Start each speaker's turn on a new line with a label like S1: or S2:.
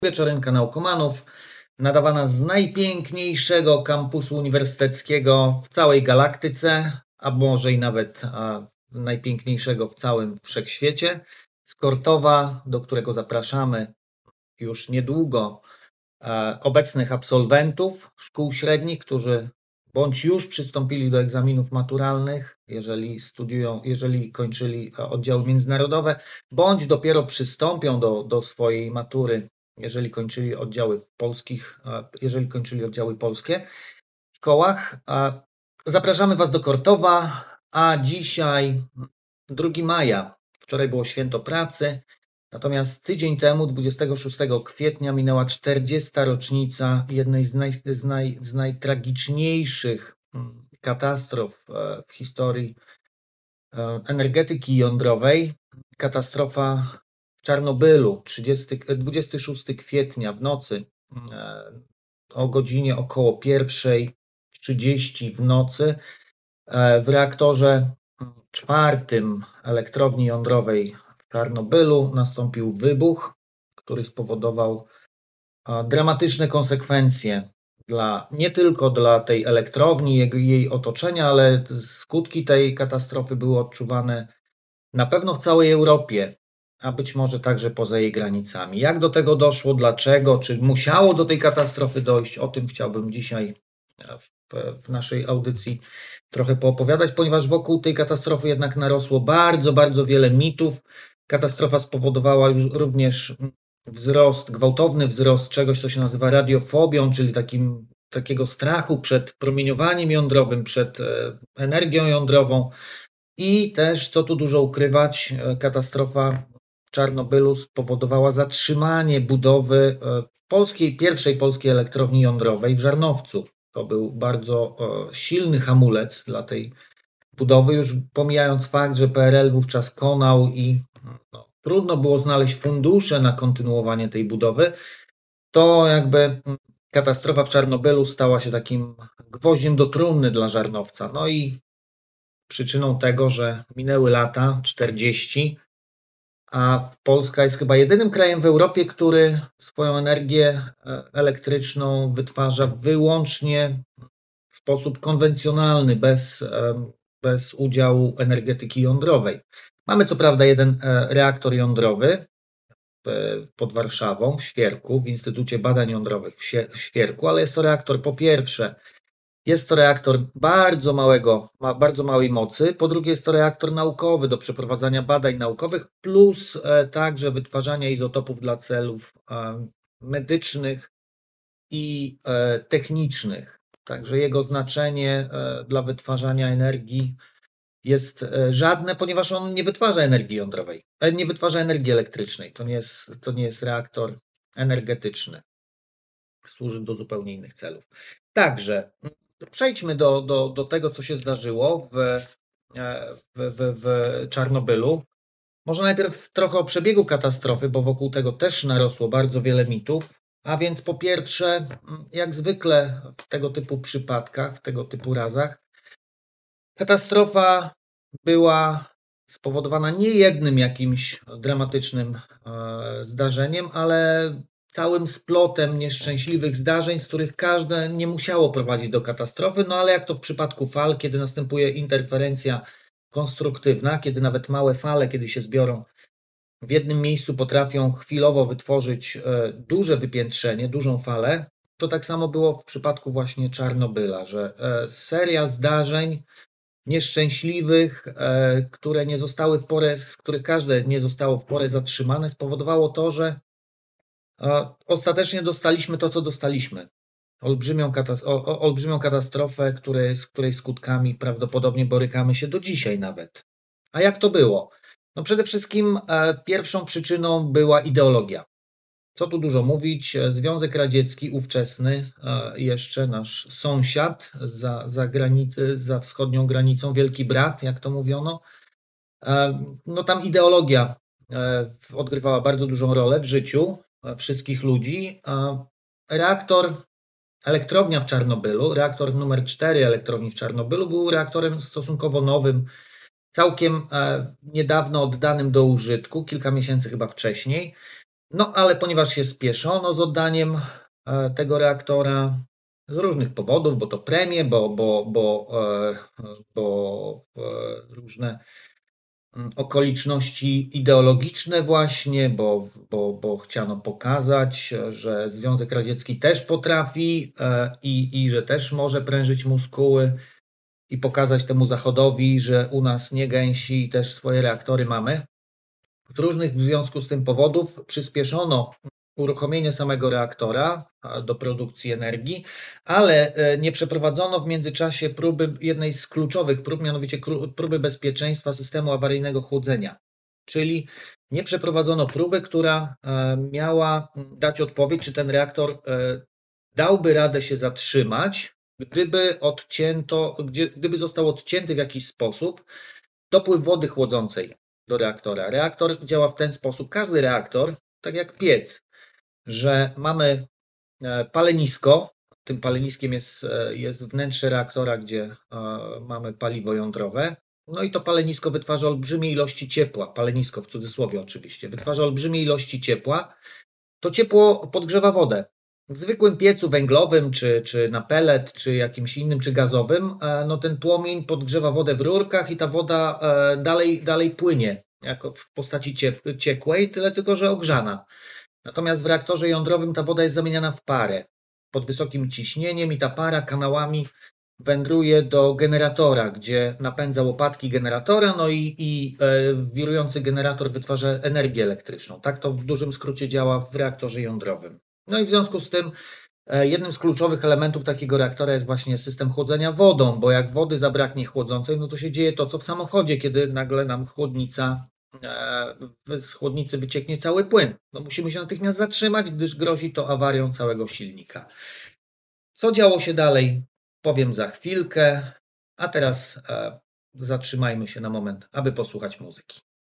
S1: Wieczorynka Naukomanów, nadawana z najpiękniejszego kampusu uniwersyteckiego w całej galaktyce, a może i nawet najpiękniejszego w całym wszechświecie, z Kortowa, do którego zapraszamy już niedługo obecnych absolwentów szkół średnich, którzy bądź już przystąpili do egzaminów maturalnych, jeżeli kończyli oddziały międzynarodowe, bądź dopiero przystąpią do swojej matury, jeżeli kończyli oddziały polskie w szkołach. Zapraszamy Was do Kortowa, a dzisiaj 2 maja, wczoraj było święto pracy, natomiast tydzień temu, 26 kwietnia, minęła 40. rocznica jednej z najtragiczniejszych katastrof w historii energetyki jądrowej. Katastrofa w Czarnobylu, 26 kwietnia w nocy, o godzinie około 1:30 w nocy, w reaktorze 4 elektrowni jądrowej w Czarnobylu nastąpił wybuch, który spowodował dramatyczne konsekwencje nie tylko dla tej elektrowni, jej otoczenia, ale skutki tej katastrofy były odczuwane na pewno w całej Europie, a być może także poza jej granicami. Jak do tego doszło, dlaczego, czy musiało do tej katastrofy dojść, o tym chciałbym dzisiaj w naszej audycji trochę poopowiadać, ponieważ wokół tej katastrofy jednak narosło bardzo, bardzo wiele mitów. Katastrofa spowodowała również gwałtowny wzrost czegoś, co się nazywa radiofobią, czyli takiego strachu przed promieniowaniem jądrowym, przed energią jądrową. I też, co tu dużo ukrywać, katastrofa w Czarnobylu spowodowała zatrzymanie budowy pierwszej polskiej elektrowni jądrowej w Żarnowcu. To był bardzo silny hamulec dla tej budowy, już pomijając fakt, że PRL wówczas konał i trudno było znaleźć fundusze na kontynuowanie tej budowy. To jakby katastrofa w Czarnobylu stała się takim gwoździem do trumny dla Żarnowca. No i przyczyną tego, że minęły lata 40, a Polska jest chyba jedynym krajem w Europie, który swoją energię elektryczną wytwarza wyłącznie w sposób konwencjonalny, bez udziału energetyki jądrowej. Mamy co prawda jeden reaktor jądrowy pod Warszawą, w Świerku, w Instytucie Badań Jądrowych w Świerku, ale jest to reaktor, po pierwsze, jest to reaktor bardzo małej mocy, po drugie jest to reaktor naukowy do przeprowadzania badań naukowych, plus także wytwarzania izotopów dla celów medycznych i technicznych. Także jego znaczenie dla wytwarzania energii jest żadne, ponieważ on nie wytwarza energii jądrowej, nie wytwarza energii elektrycznej. To nie jest reaktor energetyczny. Służy do zupełnie innych celów. Także przejdźmy do tego, co się zdarzyło w Czarnobylu. Może najpierw trochę o przebiegu katastrofy, bo wokół tego też narosło bardzo wiele mitów. A więc po pierwsze, jak zwykle w tego typu przypadkach, w tego typu razach, katastrofa była spowodowana nie jednym jakimś dramatycznym zdarzeniem, ale całym splotem nieszczęśliwych zdarzeń, z których każde nie musiało prowadzić do katastrofy, no ale jak to w przypadku fal, kiedy następuje interferencja konstruktywna, kiedy nawet małe fale, kiedy się zbiorą w jednym miejscu, potrafią chwilowo wytworzyć duże wypiętrzenie, dużą falę, to tak samo było w przypadku właśnie Czarnobyla, że seria zdarzeń nieszczęśliwych, z których każde nie zostało w porę zatrzymane, spowodowało to, że ostatecznie dostaliśmy to, co dostaliśmy. Olbrzymią katastrofę, z której skutkami prawdopodobnie borykamy się do dzisiaj nawet. A jak to było? No przede wszystkim pierwszą przyczyną była ideologia. Co tu dużo mówić, Związek Radziecki ówczesny, jeszcze nasz sąsiad za wschodnią granicą, Wielki Brat, jak to mówiono, no tam ideologia odgrywała bardzo dużą rolę w życiu wszystkich ludzi. Elektrownia w Czarnobylu, reaktor numer 4 elektrowni w Czarnobylu był reaktorem stosunkowo nowym, całkiem niedawno oddanym do użytku, kilka miesięcy chyba wcześniej. No ale ponieważ się spieszono z oddaniem tego reaktora z różnych powodów, bo to premie, bo różne okoliczności ideologiczne właśnie, bo chciano pokazać, że Związek Radziecki też potrafi i że też może prężyć muskuły i pokazać temu Zachodowi, że u nas nie gęsi i też swoje reaktory mamy. Z różnych w związku z tym powodów przyspieszono uruchomienie samego reaktora do produkcji energii, ale nie przeprowadzono w międzyczasie próby, jednej z kluczowych prób, mianowicie próby bezpieczeństwa systemu awaryjnego chłodzenia. Czyli nie przeprowadzono próby, która miała dać odpowiedź, czy ten reaktor dałby radę się zatrzymać, gdyby został odcięty w jakiś sposób dopływ wody chłodzącej do reaktora. Reaktor działa w ten sposób, każdy reaktor, tak jak piec, że mamy palenisko, tym paleniskiem jest wnętrze reaktora, gdzie mamy paliwo jądrowe. No i to palenisko wytwarza olbrzymie ilości ciepła, palenisko w cudzysłowie oczywiście, wytwarza olbrzymie ilości ciepła. To ciepło podgrzewa wodę. W zwykłym piecu węglowym, czy na pellet, czy jakimś innym, czy gazowym, no ten płomień podgrzewa wodę w rurkach i ta woda dalej płynie, jako w postaci ciekłej, tyle tylko, że ogrzana. Natomiast w reaktorze jądrowym ta woda jest zamieniana w parę pod wysokim ciśnieniem i ta para kanałami wędruje do generatora, gdzie napędza łopatki generatora, no i wirujący generator wytwarza energię elektryczną. Tak to w dużym skrócie działa w reaktorze jądrowym. No i w związku z tym jednym z kluczowych elementów takiego reaktora jest właśnie system chłodzenia wodą, bo jak wody zabraknie chłodzącej, no to się dzieje to, co w samochodzie, kiedy nagle nam z chłodnicy wycieknie cały płyn. No musimy się natychmiast zatrzymać, gdyż grozi to awarią całego silnika. Co działo się dalej, powiem za chwilkę, a teraz zatrzymajmy się na moment, aby posłuchać muzyki.